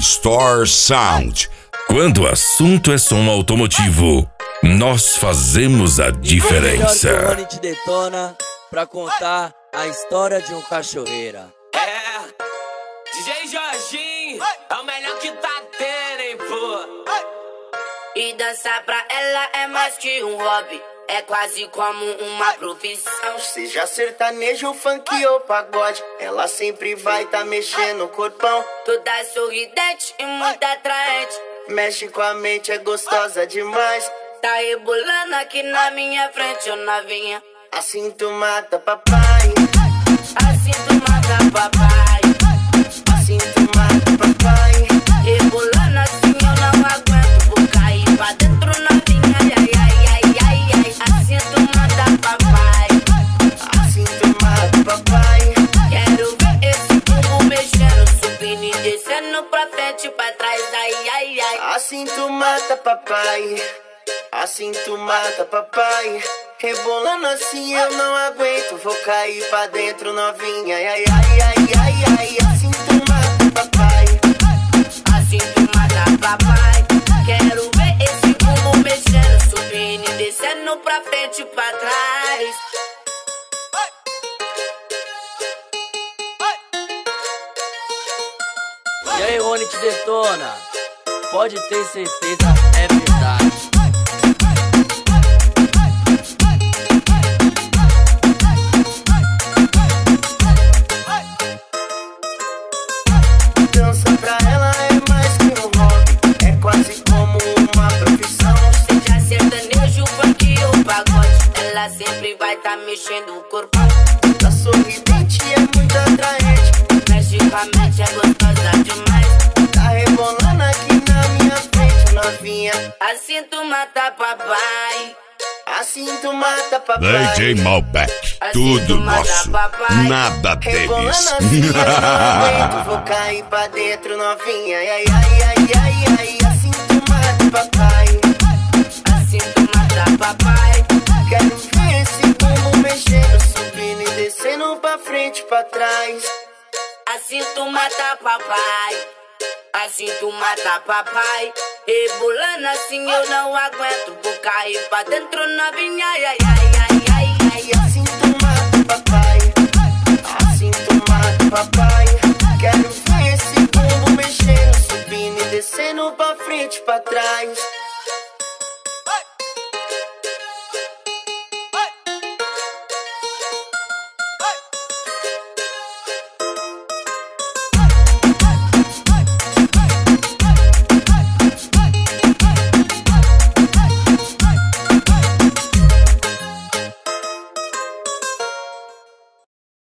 Store Sound. Quando o assunto é som automotivo, nós fazemos a diferença. O Rony te detona pra contar a história de um cachoeira. DJ Jorginho é o melhor que tá tendo, hein, pô. E dançar pra ela é mais que um hobby, é quase como uma profissão. Seja sertanejo, funk ou pagode, ela sempre vai tá mexendo o corpão. Toda sorridente e muito atraente, mexe com a mente, é gostosa demais. Tá rebolando aqui na minha frente, ô novinha. Assim tu mata papai, assim tu mata papai, assim tu mata papai. Rebolando assim eu não aguento, vou cair pra dentro novinha. Ai, ai, ai, ai, ai. Assim tu mata papai, assim tu mata papai. Quero ver esse bumbum mexendo, subindo e descendo pra frente, pra trás. Ai, ai, ai. Assim tu mata papai, assim tu mata papai. Rebolando assim eu não aguento, vou cair pra dentro novinha. Ai, ai, ai, ai, ai. Assim tu mata papai, assim tu mata papai. Quero ver esse bumbum mexendo, subindo e descendo pra frente, pra trás. E aí, Rony te detona, pode ter certeza, é verdade. Dança pra ela é mais que um hobby, é quase como uma profissão. Seja sertanejo, funk ou pagode, ela sempre vai tá mexendo o corpo. Tá sorridente e é muito atraente, mexe com a mente, é gostosa demais. Tá rebolando aqui na minha frente, novinha. Assim tu mata papai, assim tu mata papai. DJ Malbec, assim tudo tu mata nosso, papai. nada Rebolando deles. assim eu não aguento, vou cair pra dentro novinha. Ai, ai, ai, ai, ai. Assim tu mata papai, assim tu mata papai. Quero ver esse bumbum mexendo, subindo e descendo pra frente, pra trás. Assim tu mata papai, assim tu mata papai. Rebolando assim eu não aguento, vou cair pra dentro novinha. Ai, ai, ai, ai, ai, ai. Assim tu mata papai, assim tu mata papai. Quero ver esse bumbum mexendo, subindo e descendo pra frente, pra trás.